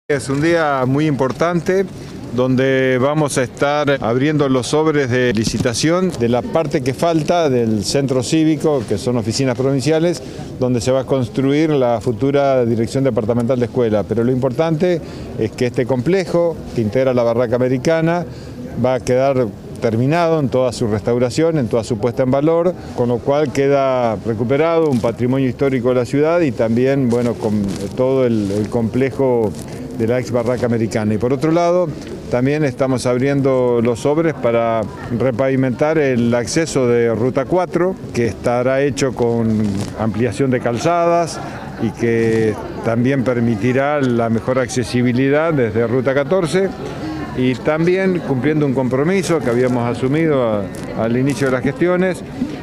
Es un día muy importante donde vamos a estar abriendo los sobres de licitación de la parte que falta del centro cívico, que son oficinas provinciales, donde se va a construir la futura dirección departamental de escuela. Pero lo importante es que este complejo, que integra la Barraca Americana, va a quedar terminado en toda su restauración, en toda su puesta en valor, con lo cual queda recuperado un patrimonio histórico de la ciudad y también, bueno, con todo el complejo de la ex Barraca Americana. Y por otro lado, también estamos abriendo los sobres para repavimentar el acceso de Ruta 4, que estará hecho con ampliación de calzadas y que también permitirá la mejor accesibilidad desde Ruta 14. Y también cumpliendo un compromiso que habíamos asumido al inicio de las gestiones,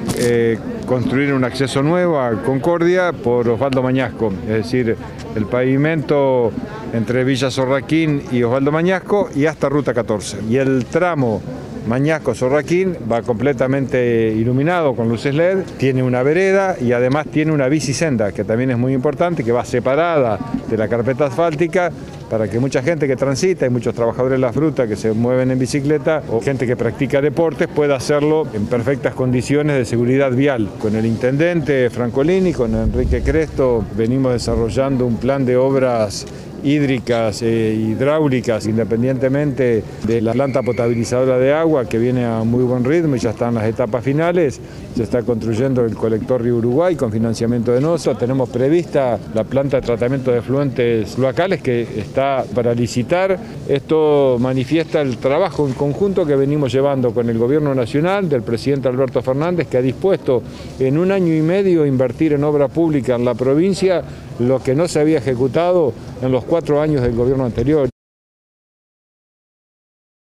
construir un acceso nuevo a Concordia por Osvaldo Mañasco, es decir, el pavimento entre Villa Sorraquín y Osvaldo Mañasco y hasta Ruta 14. Y el tramo Mañasco-Sorraquín va completamente iluminado con luces LED, tiene una vereda y además tiene una bicisenda, que también es muy importante, que va separada de la carpeta asfáltica para que mucha gente que transita y muchos trabajadores de la fruta que se mueven en bicicleta o gente que practica deportes pueda hacerlo en perfectas condiciones de seguridad vial. Con el intendente Francolini, con Enrique Cresto, venimos desarrollando un plan de obras hídricas e hidráulicas, independientemente de la planta potabilizadora de agua, que viene a muy buen ritmo y ya está en las etapas finales. Se está construyendo el colector Río Uruguay con financiamiento de NOSO. Tenemos prevista la planta de tratamiento de efluentes cloacales que está para licitar. Esto manifiesta el trabajo en conjunto que venimos llevando con el Gobierno Nacional, del presidente Alberto Fernández, que ha dispuesto en 1 año y medio invertir en obra pública en la provincia lo que no se había ejecutado en los 4 años del gobierno anterior.